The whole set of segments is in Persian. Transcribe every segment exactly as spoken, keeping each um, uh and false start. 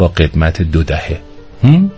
با قدمت دو دهه. هم؟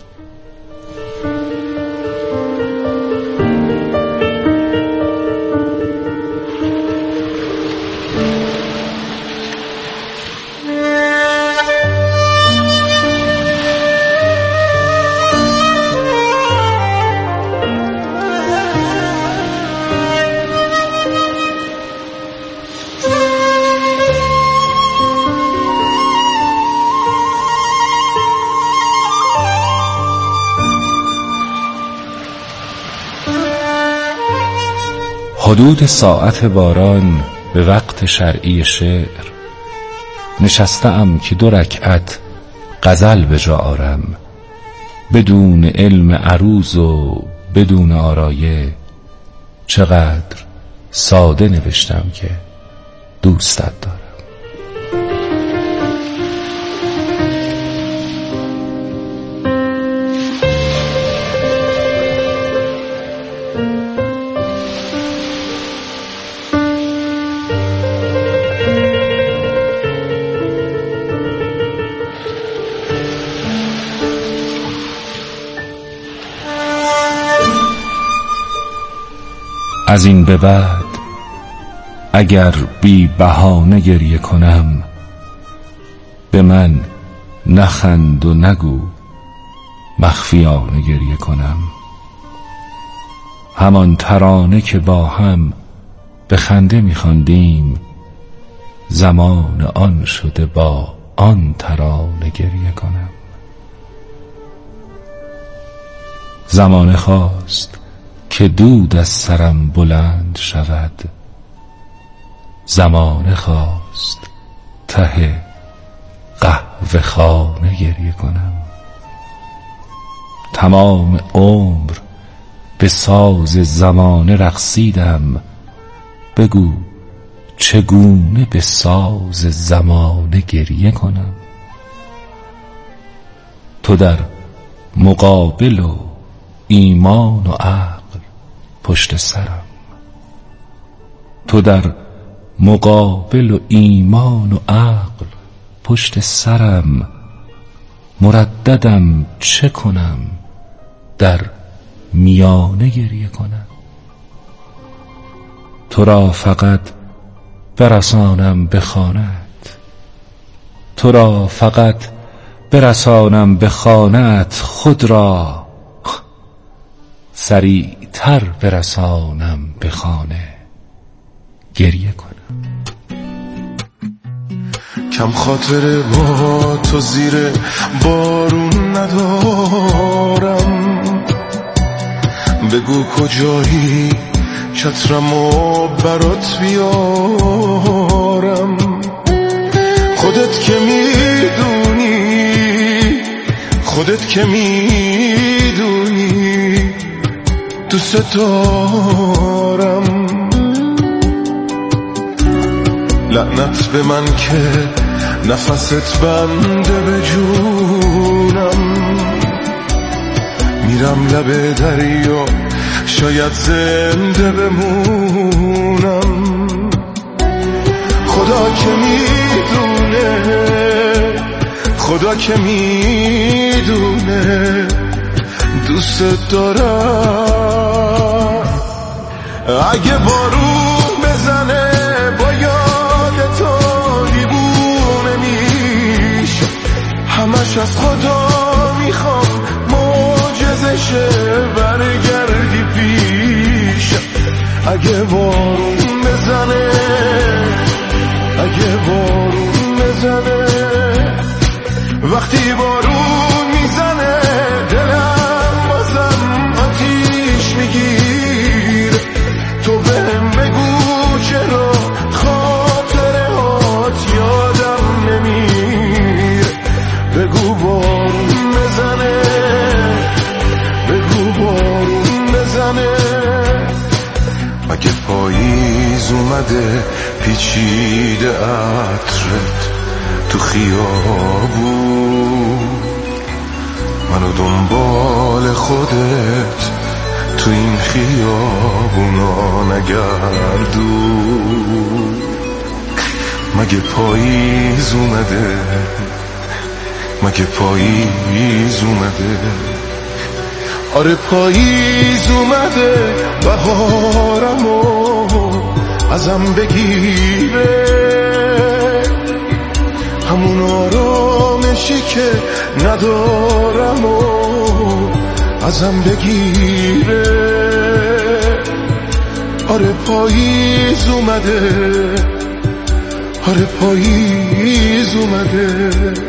حدود ساعت باران به وقت شرعی شعر نشستم که دو رکعت غزل به جا آرم، بدون علم عروض و بدون آرایه. چقدر ساده نوشتم که دوستت دارم. از این به بعد اگر بی بهانه گریه کنم، به من نخند و نگو مخفیانه گریه کنم. همان ترانه که با هم به خنده می‌خواندیم، زمان آن شده با آن ترانه گریه کنم. زمانه خواست که دود از سرم بلند شود، زمانه خواست ته قهوه خانه گریه کنم. تمام عمر به ساز زمانه رقصیدم، بگو چگونه به ساز زمانه گریه کنم. تو در مقابل و ایمان و عقل پشت سرم، تو در مقابل و ایمان و عقل پشت سرم. مرددم چه کنم در میانه گریه کنم. تو را فقط برسانم به خانه‌ات، تو را فقط برسانم به خانه‌ات، خود را سریعتر برسانم به خانه گریه کنم. کم خاطر با تو زیر بارون ندارم، بگو کجایی چترمو برات بیارم. خودت که میدونی، خودت که میدونی دوست دارم. لعنت به من که نفست بنده به جونم، میرم لب دریا شاید زنده بمونم. خدا که میدونه، خدا که میدونه دوست دارم. اگه بارون بزنه با یاد تو دیوونه میشه، همش از خدا میخوام معجزشه برگردی پیش. اگه بارون بزنه، اگه بارون بزنه، وقتی بارون میزنه دلم بازم آتیش میگیره. تو بهم بگو چرا خاطره هات یادم نمیره. بگو بارون بزنه، بگو بارون بزنه. اگه پاییز اومده پیچیده عطرت تو خیابون، منو دنبال خودت تو این خیابونا نگردون. مگه پاییز اومده، مگه پاییز اومده؟ آره پاییز اومده، بهارمو ازم بگیره، همون آرامشی که ندارم و ازم بگیره. آره پاییز اومده، آره پاییز اومده.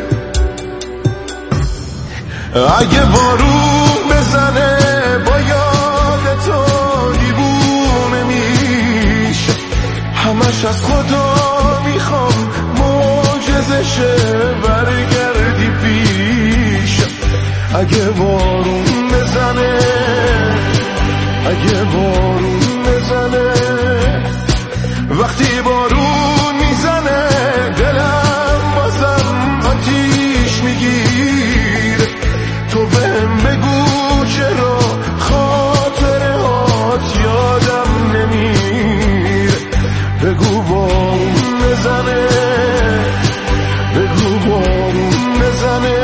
اگه بارون بزنه با یاد تو دیوونه میشه، همش از خدا میخوام معجزشه برگردی پیش. اگه بارون بزنه، اگه بارون بزنه، وقتی بارون میزنه دلم بازم آتیش میگیره. تو بهم بگو چرا خاطره هات یادم نمیره. بگو بارون بزنه، بگو بارون بزنه.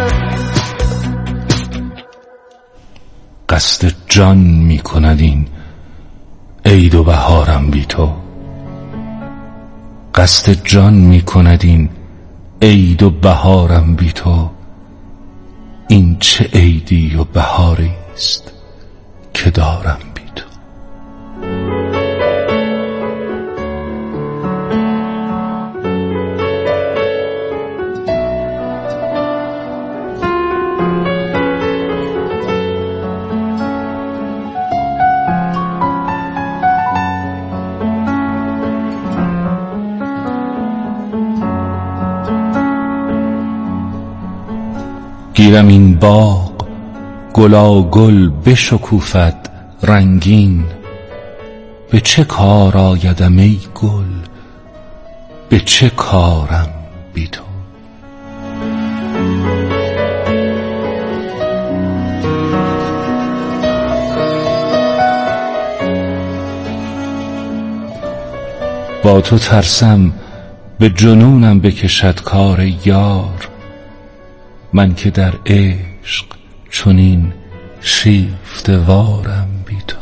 قصد جان می کند این عید و بهارم بی تو. قصد جان می کند این عید و بهارم بی تو. این چه عیدی و بهاری است که دارم بی تو. گیرم این باغ گلاگل بشکوفد رنگین، به چه کار آیدم ای گل، به چه کارم بی تو. با تو ترسم به جنونم بکشد کار یار، من که در عشق چنین شیفته وارم بی تو.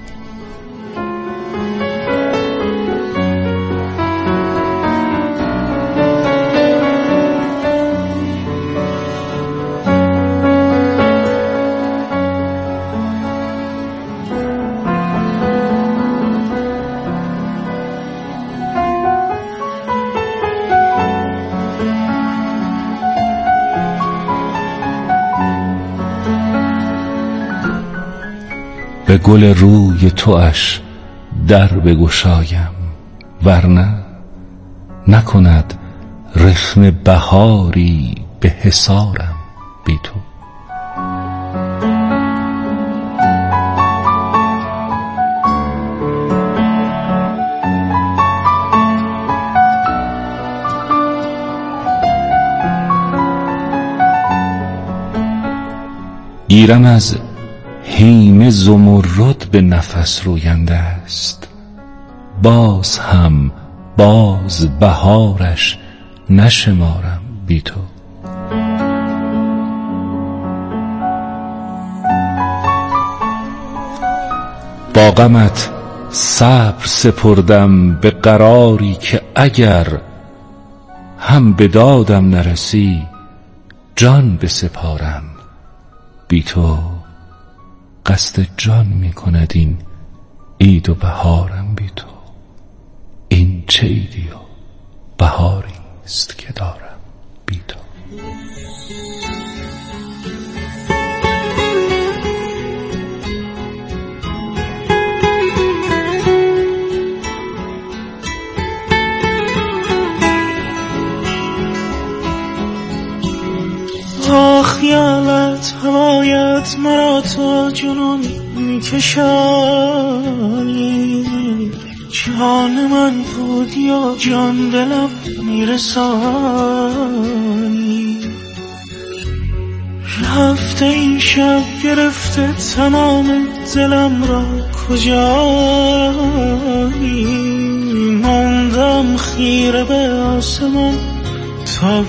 به گل روی تواش در بگشایم، ورنه نکند رخنه بهاری به حصارم بی تو. گیرم از هیمه زمرد به نفس روینده است، باز هم باز بهارش نشمارم بی تو. با غمت صبر سپردم به قراری که اگر هم به دادم نرسی جان بسپارم بی تو. قصد جان می کند این عید و بهارم بی تو. این چه عیدی و بهاری است که دارم بی تو. خیالت هوایت مرا تا جنون میکشانی، جان من بودی و جان دلم میرسانی. رفته این شب گرفته تمام دلم را کجایی، ماندم خیره به آسمان تا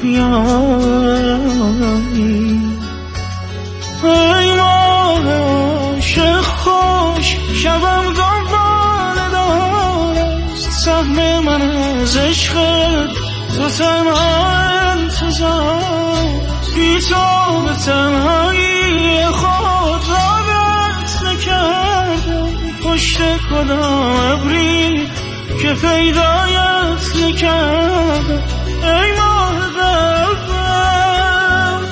بیایی. ای ماه عاشق خوش شبم دنبال دارست، سهم من از عشقت تو تنها انتظار، بی تو به تنهایی خود عادت نکردم، پشت کدام ابری که پیدایت نکردم. ای ماه قلبم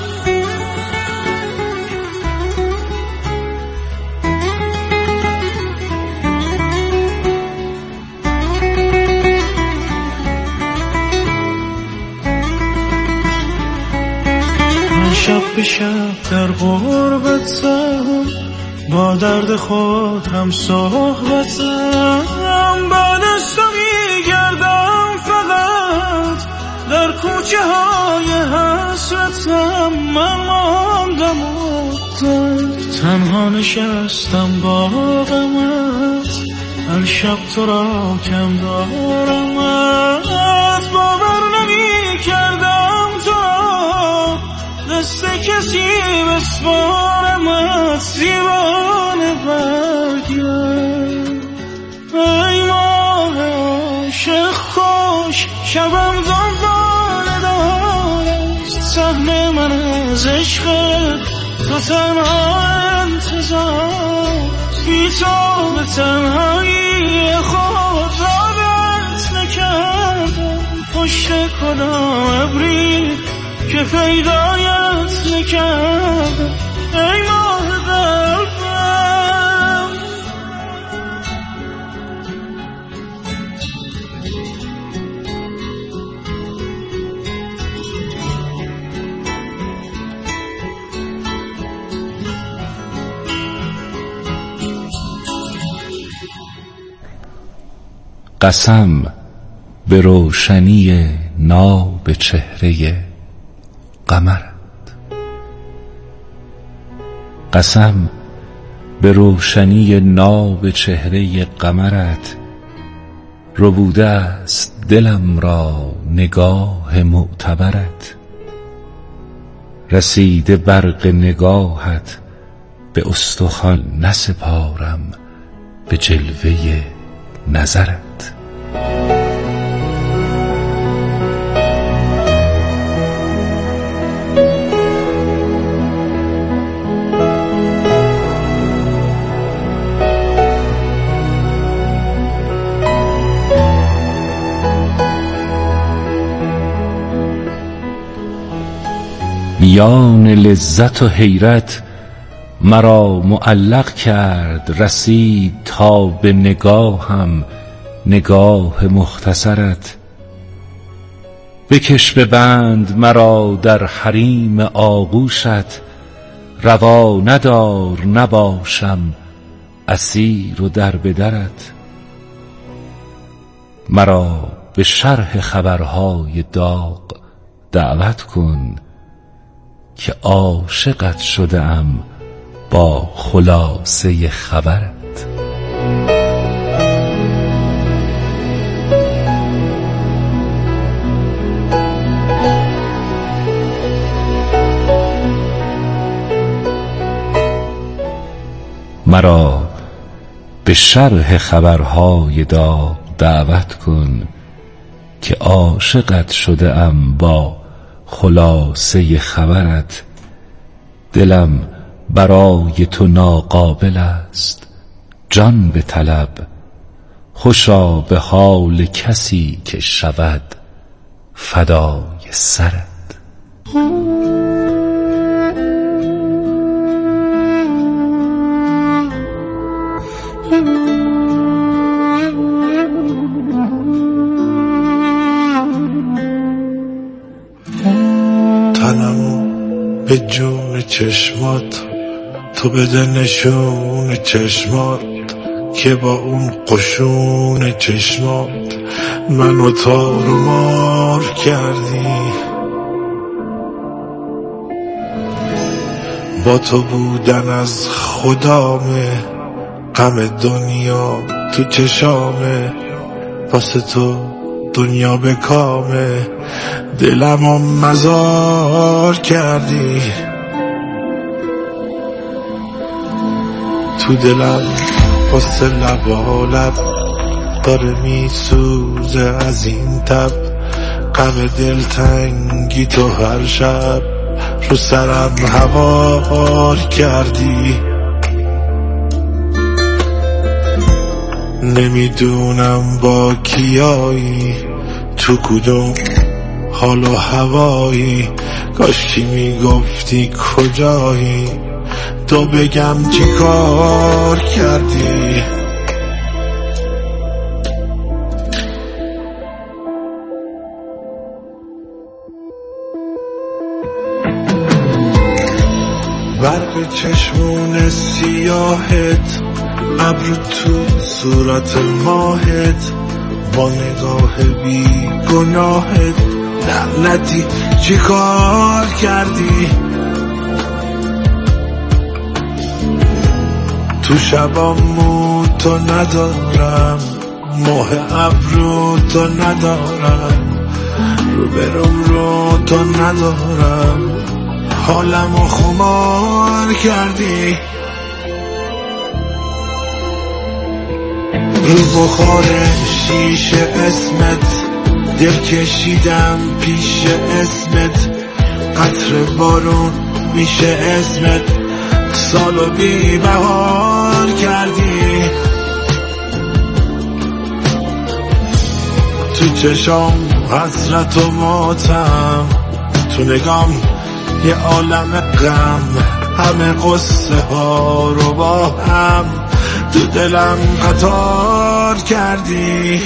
من شب به شب در غربتم، با درد خود هم صحبتم، بعد از تو میگردم فقط در کوچه های حسرتم. من ماندم مدت تنها نشستم با غمت، هر شب تو را کم دارمت، باور نمی کردم تو را دست کسی بسپارمت، دیوانه برگرد. ای ماه عاشق خوش شبم دنبال دارست، سهم من از عشقت تو تنها انتظار، بی تو به تنهایی خود عادت نکردم، پشت کدام ابری که پیدایت نکردم. ای ماه قلبم قسم به روشنی ناب چهره قمرت، قسم به روشنی ناب چهره قمرت، ربوده است دلم را نگاه معتبرت، رسیده برق نگاهت به استخوان نسپارم به جلوه نظرت. میان لذت و حیرت مرا معلق کرد، رسید تا به نگاهم نگاه مختصرت، بکش به بند مرا در حریم آغوشت، روا ندار نباشم اسیر و در بدرت، مرا به شرح خبرهای داغ دعوت کن که عاشقت شده ام با خلاصه خبرت. مرا به شرح خبرهای داغ دعوت کن که عاشقت شده ام با خلاصه خبرت، دلم برای تو ناقابل است جان به طلب، خوشا به حال کسی که شود فدای سرت. تنمو به جون چشمات، تو بده نشون چشمات که با اون قشون چشمات منو تار و مار کردی. با تو بودن از خدامه، غم دنیا تو چشامه، واسه تو دنیا به کامه، دلم رو مزار کردی. تو دلم واسه لبالب داره میسوزه از این تب، غم دلتنگی تو هر شب رو سرم هوار کردی. نمیدونم با کیایی، تو کدوم حال و هوایی، کاشکی میگفتی کجایی، تو بگم چی کار کردی. برق چشمون سیاهت، ابرو تو صورت ماهت، با نگاه بی گناهت، لعنتی چی کار کردی. تو شبامو تو ندارم، ماه ابرو تو ندارم، رو برم رو تو ندارم، حالمو خمار کردی. رو بخار شیشه اسمت، دل کشیدم پیش اسمت، قطر بارون میشه اسمت، سالو بی بهار کردی. تو چشام حسرت و ماتم، تو نگام یه عالم غم، همه قصه ها رو با هم تو دلم قطار کردی.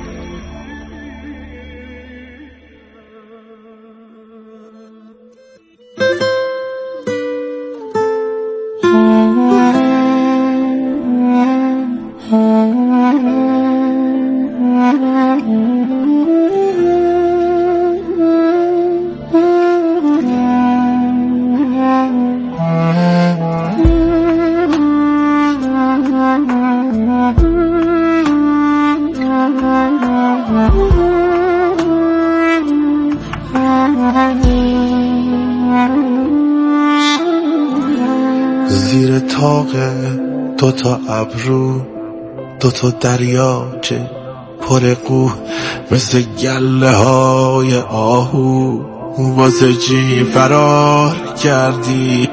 زیر طاق دوتا ابرو، دوتا دریاچه پر قو، مثل گله های آهو واسه چی فرار کردی.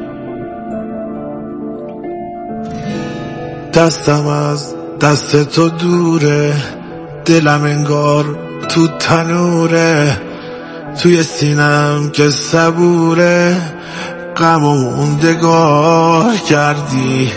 دستم از دست تو دوره، دلم انگار تو تنوره، توی سینم که صبوره، غم و موندگار کردی.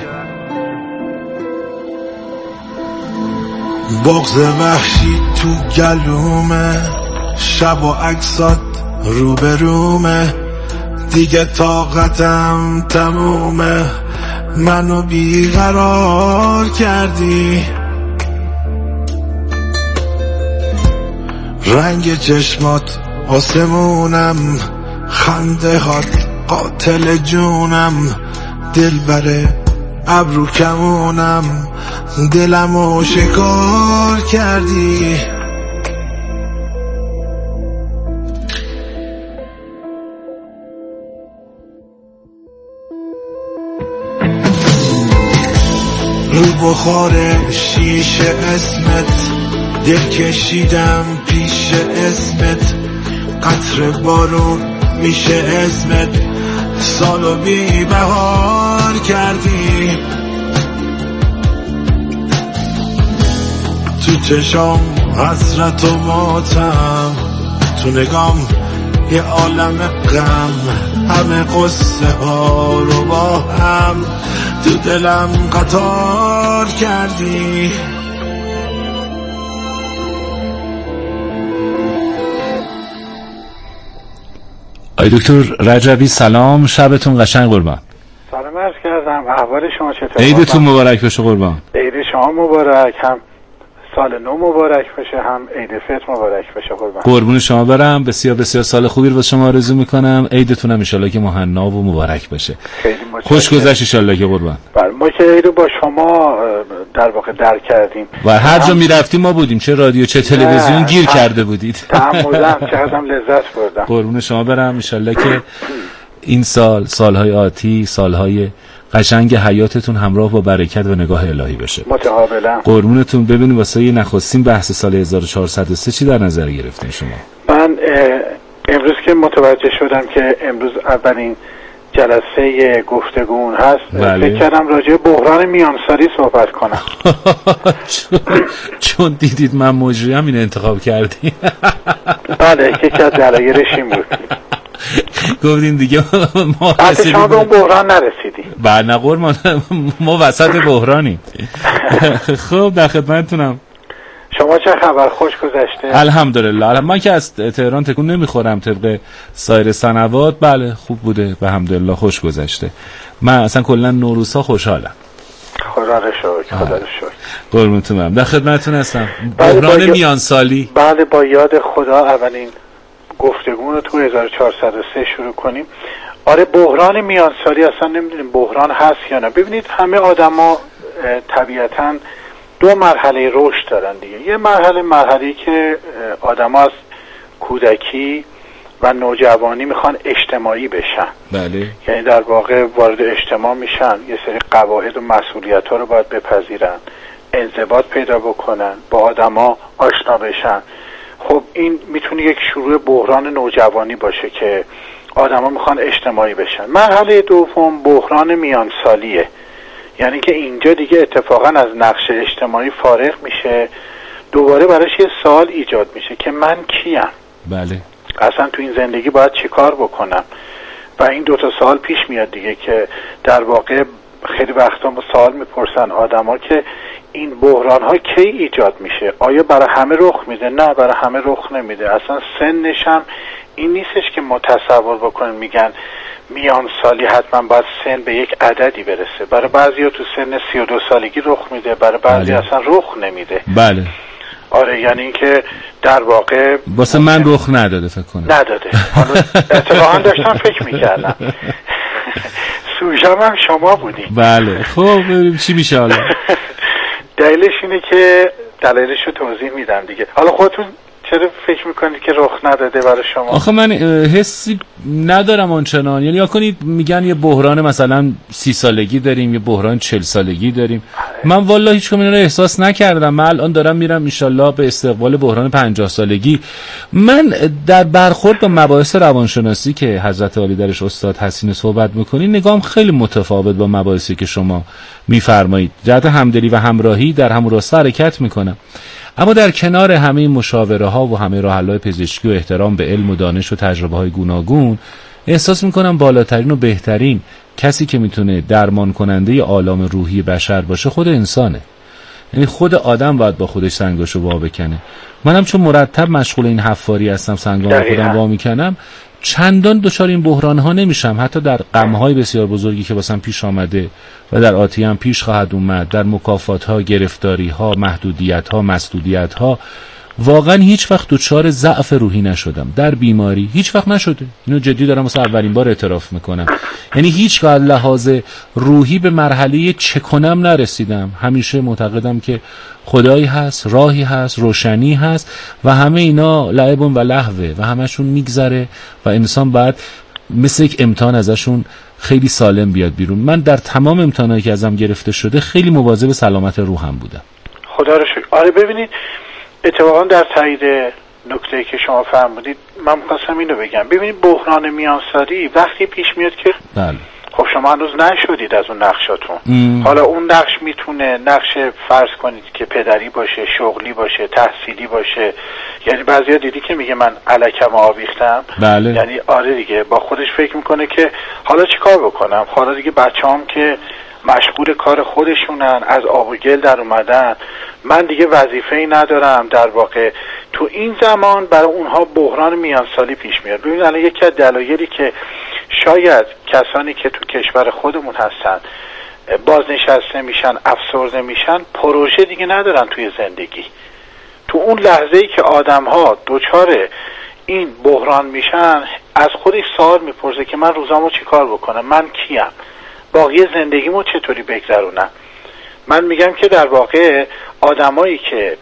بغض وحشی تو گلومه، شب و عکسات رو به رومه، دیگه طاقتم تمومه، منو بیقرار کردی. رنگ چشمات آسمونم، خنده هات قاتل جونم، دل بره ابرو کمونم، دلمو شکار کردی. رو بخار شیشه اسمت، دل کشیدم پیش اسمت، قطر بارون میشه اسمت، سالو بی بهار کردی. تو چشام حسرت و ماتم، تو نگام یه عالم غم، همه قصه ها رو با هم تو دلم قطار کردی. آی دکتر رجبی سلام، شبتون قشنگ قربان. سلام عرض کردم، احوال شما چطور؟ عیدتون مبارک باشه قربان. عید شما مبارک، هم سال نو مبارک باشه، هم عید فطر مبارک باشه. قربان قربون شما برم. بسیار بسیار سال خوبی رو شما آرزو میکنم. عیدتون هم ان شاءالله که مهنا و مبارک باشه. خیلی خوش گذشت ان شاءالله که قربان. بله ما که عید رو با شما در واقع در کردیم و هر جا میرفتیم ما بودیم، چه رادیو چه تلویزیون گیر کرده بودید. تعمدم چقدرم لذت بردم. قربون شما برم. ان شاءالله که این سال سالهای آتی سالهای قشنگ حیاتتون همراه با برکت و نگاه الهی بشه. متقابلا. قربونتون. ببینید واسه نخستین بحث سال هزار و چهارصد و سه چی در نظر گرفتین شما؟ من امروز که متوجه شدم که امروز اولین جلسه گفتگون هست، بله. فکر کردم راجع به بحران میانسالی صحبت کنم. چون, چون دیدید من مجریم این انتخاب کردیم. بله یکی از دلایلش این بود. گفتین دیگه ما حتی شما به اون بحران نرسیدیم. بله نه قربان، ما وسط بحرانیم. خب در خدمتتونم. شما چه خبر؟ خوش گذشته؟ الحمدلله. من که از تهران تکون نمیخورم طبق سایر سنوات. بله خوب بوده به الحمدلله، خوش گذشته. من اصلا کلا نوروزها خوشحالم. خدا رو شکر. خدا رو شکر. قربونتونم. در خدمتتون هستم. بحران میان سالی. بله با یاد خدا اولین گفتگو رو تو هزار و چهارصد و سه شروع کنیم. آره بحران میان سالی اصلا نمیدونیم بحران هست یا نه. ببینید همه آدما طبیعتاً دو مرحله رشد دارن دیگه. یه مرحله مرحله‌ای که آدما از کودکی و نوجوانی میخوان اجتماعی بشن. بله. یعنی در واقع وارد اجتماع میشن، یه سری قواعد و مسئولیت‌ها رو باید بپذیرن، انضباط پیدا بکنن، با آدما آشنا بشن. خب این میتونه یک شروع بحران نوجوانی باشه که آدما میخوان اجتماعی بشن. مرحله دوم بحران میانسالیه، یعنی که اینجا دیگه اتفاقا از نقش اجتماعی فارغ میشه، دوباره براش یه سوال ایجاد میشه که من کیم؟ بله. اصلا تو این زندگی باید چی کار بکنم؟ و این دوتا سوال پیش میاد دیگه که در واقع خیلی وقتا سوال میپرسن آدما که این بحران ها کی ایجاد میشه؟ آیا برای همه رخ میده؟ نه برای همه رخ نمیده. اصلا سنش هم این نیستش که ما تصور بکنیم میگن میان سالی حتما باید سن به یک عددی برسه. برای بعضیا تو سن سی و دو سالگی رخ میده، برای بعضی بله. اصلا رخ نمیده. بله. آره یعنی اینکه در واقع واسه من رخ نداده فکر کنم. نداده. حالا اتفاقا داشتم فکر میکردم. سوژم هم شما بودین. بله. خب ببینیم چی میشه حالا. دلیلش اینه که دلیلش رو توضیح میدم دیگه. حالا خودتون چرا فکر میکنید که رخ نداده برای شما؟ آخه من حسی ندارم آنچنان. یعنی یا کنید میگن یه بحران مثلا سی سالگی داریم، یه بحران چل سالگی داریم. من والا هیچ کمی رو احساس نکردم. من الان دارم میرم انشالله به استقبال بحران پنجاه سالگی. من در برخورد با مباحث روانشناسی که حضرت عالی درش استاد حسین صحبت میکنین نگام خیلی متفاوت با مباحثی که شما میفرمایید. جهت همدلی و همراهی در همون راستا حرکت میکنم. اما در کنار همه این مشاوره ها و همه راه حل‌های پزشکی و احترام به علم و دانش و تجربه های گوناگون، احساس میکنم بالاترین و بهترین کسی که میتونه درمان کننده آلام روحی بشر باشه خود انسانه. یعنی خود آدم باید با خودش سنگاشو وا بکنه. منم چون مرتب مشغول این حفاری هستم، سنگام خودم وا میکنم، چندان دچار این بحران ها نمیشم. حتی در غم های بسیار بزرگی که واسم پیش آمده و در آتی هم پیش خواهد اومد، در مکافات ها، گرفتاری ها، محدودیت ها، مسدودیت ها، واقعا هیچ وقت دچار ضعف روحی نشدم. در بیماری هیچ وقت نشده. اینو جدی دارم واسه اولین بار اعتراف میکنم. یعنی هیچ وقت لحاظ روحی به مرحله چه کنم نرسیدم. همیشه معتقدم که خدایی هست، راهی هست، روشنی هست و همه اینا لعبون و لهوه و همشون میگذره و انسان باید مثل یک امتحان ازشون خیلی سالم بیاد بیرون. من در تمام امتحانایی که ازم گرفته شده خیلی مواظب سلامت روحم بودم. خدا رو شکر. آره ببینید اتفاقا در تایید نکته‌ای که شما فرمودید من می‌خواستم اینو بگم. ببینید بحران میانسالی وقتی پیش میاد که بله. خب شما هنوز نشدید از اون نقشاتون. ام. حالا اون نقش میتونه نقش فرض کنید که پدری باشه، شغلی باشه، تحصیلی باشه. یعنی بعضیا دیدی که میگه من الکم آویختم. بله. یعنی آره دیگه با خودش فکر میکنه که حالا چیکار بکنم؟ حالا دیگه بچه‌ام که مشغول کار خودشونن، از آب و گل در اومدن، من دیگه وظیفه‌ای ندارم. در واقع تو این زمان برای اونها بحران میانسالی پیش میاد. ببینید الان یکی از دلایلی که شاید کسانی که تو کشور خودمون هستن بازنشسته میشن، افسرده میشن، پروژه دیگه ندارن توی زندگی. تو اون لحظه‌ای که آدم‌ها دوچار این بحران میشن، از خودش سوال میپرسه که من روزامو چی کار بکنم، من کیم، باقی زندگیمو چطوری بگذرونم. من میگم که در واقع آدمایی که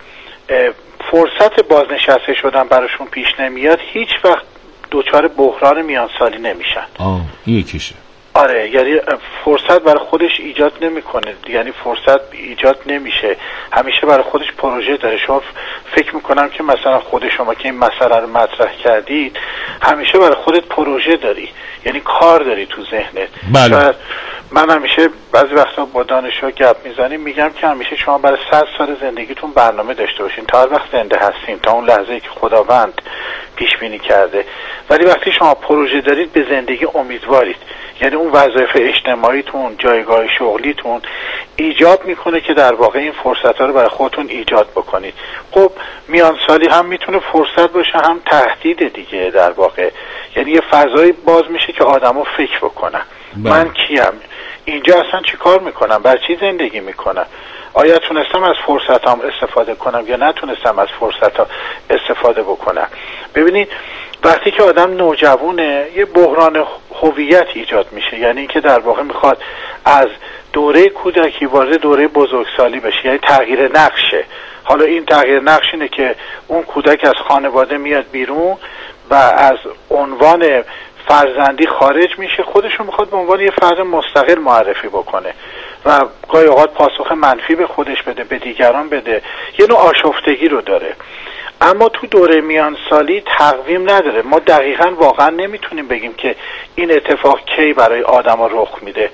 فرصت بازنشسته شدن براشون پیش نمیاد، هیچ وقت دوچار بحران میانسالی نمیشن. آه این یکیشه. آره، یعنی فرصت برای خودش ایجاد نمیکنه، یعنی فرصت ایجاد نمیشه، همیشه برای خودش پروژه داره. شما فکر میکنم که مثلا خود شما که این مسئله رو مطرح کردید، همیشه برای خودت پروژه داری، یعنی کار داری تو ذهنت. بله. من همیشه بعضی وقتا با دانشجوها گپ میزنیم، میگم که همیشه شما برای صد سال زندگیتون برنامه داشته باشین تا هر وقت زنده هستین، تا اون لحظه‌ای که خداوند پیش بینی کرده. ولی وقتی شما پروژه دارید، به زندگی امیدوارید، یعنی اون وظایف اجتماعیتون، جایگاه شغلیتون ایجاب میکنه که در واقع این فرصت‌ها رو برای خودتون ایجاد بکنید. خب میان سالی هم میتونه فرصت باشه، هم تهدید دیگه در واقع، یعنی یه فضایی باز میشه که آدمو فکر بکنن بله. من کیم؟ اینجا اصلا چی کار میکنم؟ بر چی زندگی میکنم؟ آیا تونستم از فرصتام استفاده کنم یا نتونستم از فرصتام استفاده بکنم؟ ببینید وقتی که آدم نوجوانه، یه بحران هویت ایجاد میشه، یعنی اینکه در واقع میخواد از دوره کودکی وارد دوره بزرگسالی بشه، یعنی تغییر نقشه. حالا این تغییر نقش اینه که اون کودک از خانواده میاد بیرون و از عنوان فرزندی خارج میشه، خودشو میخواد به عنوان یه فرد مستقل معرفی بکنه و گاهی اوقات پاسخ منفی به خودش بده، به دیگران بده، یه نوع آشفتگی رو داره. اما تو دوره میان سالی تقویم نداره، ما دقیقاً واقعا نمیتونیم بگیم که این اتفاق کی برای آدما رخ میده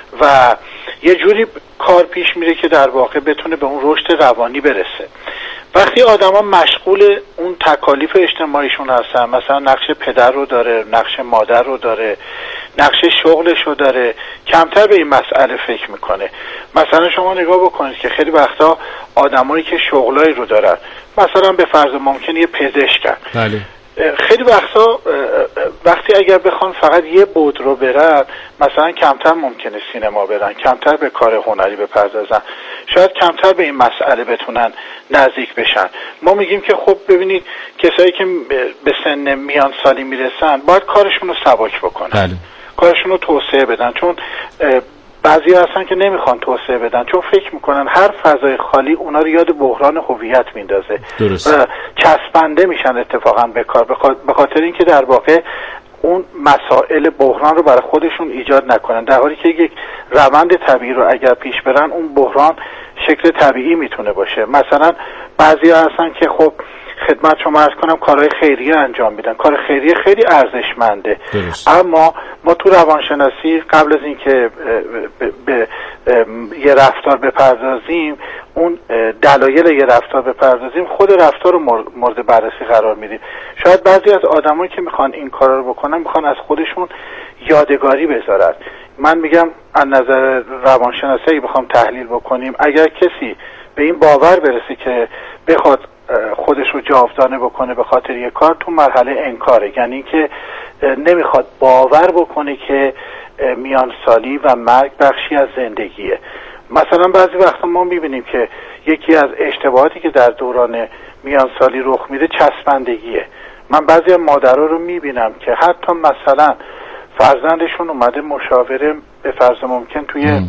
و یه جوری کار پیش میره که در واقع بتونه به اون رشد روانی برسه. وقتی آدما مشغول اون تکالیف اجتماعیشون هستن، مثلا نقش پدر رو داره، نقش مادر رو داره، نقش شغلش رو داره، کمتر به این مسئله فکر میکنه. مثلا شما نگاه بکنید که خیلی وقتا آدمایی که شغلایی رو دارن، مثلا به فرض ممکنه یه پزشکن، بله. خیلی وقتا وقتی اگر بخوان فقط یه بود رو برن، مثلا کمتر ممکنه سینما برن، کمتر به کار هنری بپردازن، شاید کمتر به این مسئله بتونن نزدیک بشن. ما میگیم که خب ببینید کسایی که به سن میان سالی میرسن باید کارشون رو سبک بکنن، بله. کارشون رو توسعه بدن، چون بعضی هستن که نمیخوان توسعه بدن، چون فکر میکنن هر فضای خالی اونا رو یاد بحران هویت میندازه و چسبنده میشن اتفاقا به کار، به خاطر اینکه در واقع اون مسائل بحران رو برای خودشون ایجاد نکنن، در حالی که یک روند طبیعی رو اگر پیش برن، اون بحران شکل طبیعی میتونه باشه. مثلا بعضی هستن که خب خدمت شما عرض کنم کارهای خیریه انجام میدن، کار خیریه خیلی ارزشمنده، اما ما تو روانشناسی قبل از اینکه به یه رفتار بپردازیم، اون دلایل یه رفتار بپردازیم، خود رفتار رو مورد بررسی قرار میدیم. شاید بعضی از آدمایی که میخوان این کارا رو بکنن میخوان از خودشون یادگاری بذارن. من میگم از نظر روانشناسی اگه بخوام تحلیل بکنیم، اگر کسی به این باور برسه که بخواد خودش رو جاودانه بکنه به خاطر یک کار، تو مرحله انکاره، یعنی اینکه نمیخواد باور بکنه که میان سالی و مرگ بخشی از زندگیه. مثلا بعضی وقتا ما میبینیم که یکی از اشتباهاتی که در دوران میان سالی رخ میده چسبندگیه. من بعضی از مادرها رو میبینم که حتی مثلا فرزندشون اومده مشاوره به فرض ممکن توی ام.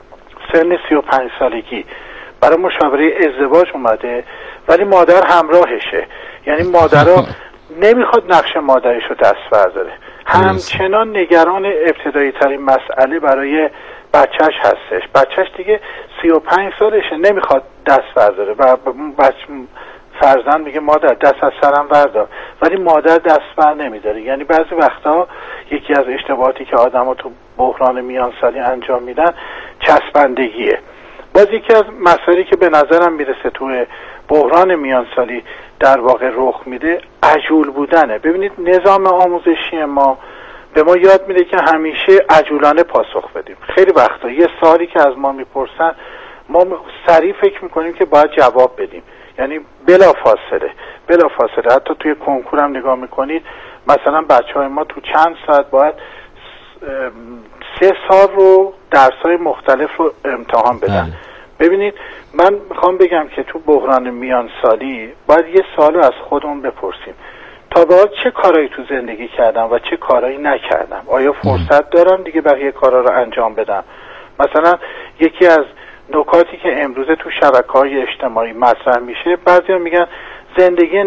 سن سی و پنج سالگی برای مشاوره ازدواج اومده، ولی مادر همراهشه، یعنی مادرها نمیخواد نقش مادرش رو دست برداره، همچنان نگران ابتدایی ترین مسئله برای بچهش هستش. بچهش دیگه سی و پنج سالشه، نمیخواد دست برداره و بچه فرزند میگه مادر دست از سرم بردار، ولی مادر دست بر نمیداره. یعنی بعضی وقتا یکی از اشتباهاتی که آدم ها تو بحران میان سالی انجام میدن چسبندگیه. باز یکی از مسائلی که به نظرم میرسه توی بحران میان سالی در واقع رخ میده عجول بودنه. ببینید نظام آموزشی ما به ما یاد میده که همیشه عجولانه پاسخ بدیم. خیلی وقتا یه سوالی که از ما میپرسن ما سریع فکر میکنیم که باید جواب بدیم، یعنی بلا فاصله بلا فاصله. حتی توی کنکور هم نگاه میکنید، مثلا بچه های ما تو چند ساعت باید سه سال رو درس‌های مختلف رو امتحان بدن. ببینید من میخوام بگم که تو بحران میان سالی باید یه سوالو از خودمون بپرسیم، تا به حال چه کارایی تو زندگی کردم و چه کارایی نکردم؟ آیا فرصت دارم دیگه بقیه کارا رو انجام بدم؟ مثلا یکی از نکاتی که امروزه تو شبکه‌های اجتماعی مطرح میشه، بعضیا میگن زندگی